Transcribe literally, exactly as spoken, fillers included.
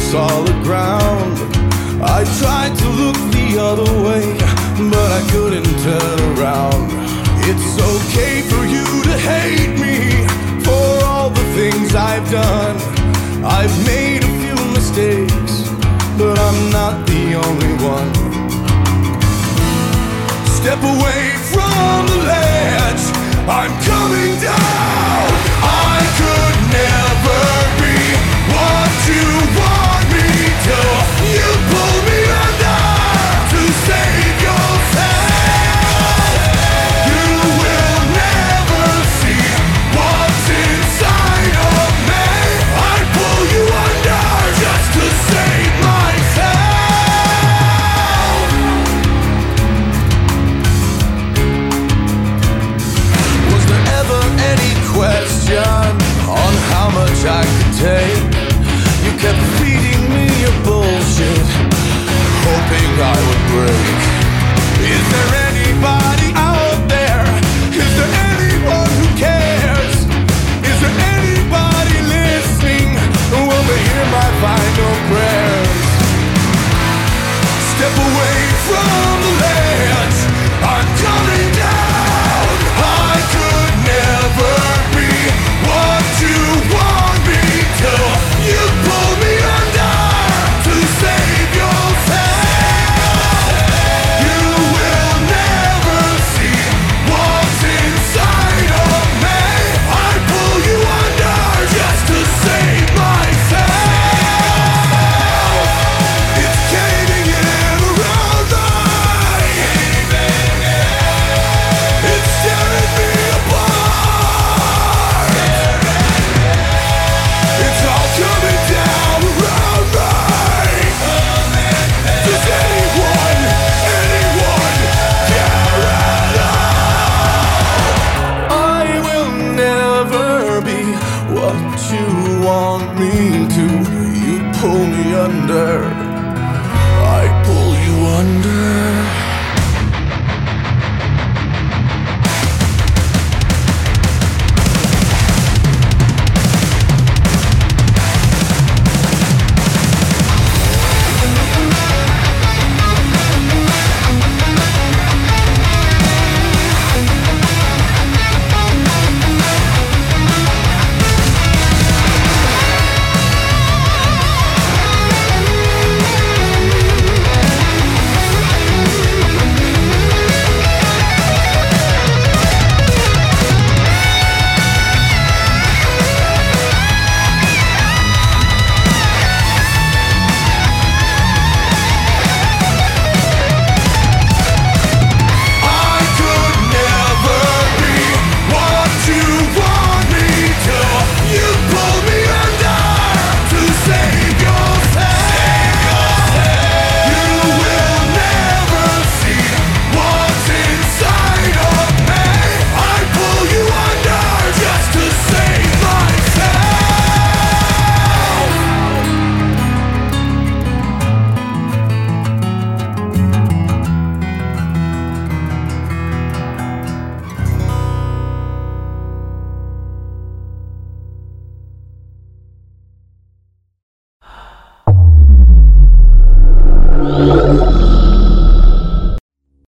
solid ground. I tried to look the other way, but I couldn't turn around. It's okay for you to hate me for all the things I've done. I've made a few mistakes, but I'm not the only one. Step away from the ledge, I'm coming down. I could never be what you want me to. You pull me under to save yourself. You will never see what's inside of me. I pull you under just to save myself. Was there ever any question on how much I could take? You kept feeding me your bullshit, hoping I would break. Is there anybody out there? Is there anyone who cares? Is there anybody listening who will hear my final prayers? Step away from the ledge, I'm coming down. I could never be what you want me to. You pull me under to save yourself. You will never see what's inside of me. I pull you under just to save myself. It's caving in around me. It's tearing me apart. It's all coming down around me. Does anyone, anyone care at all? I will never be what you want me to. You pull me under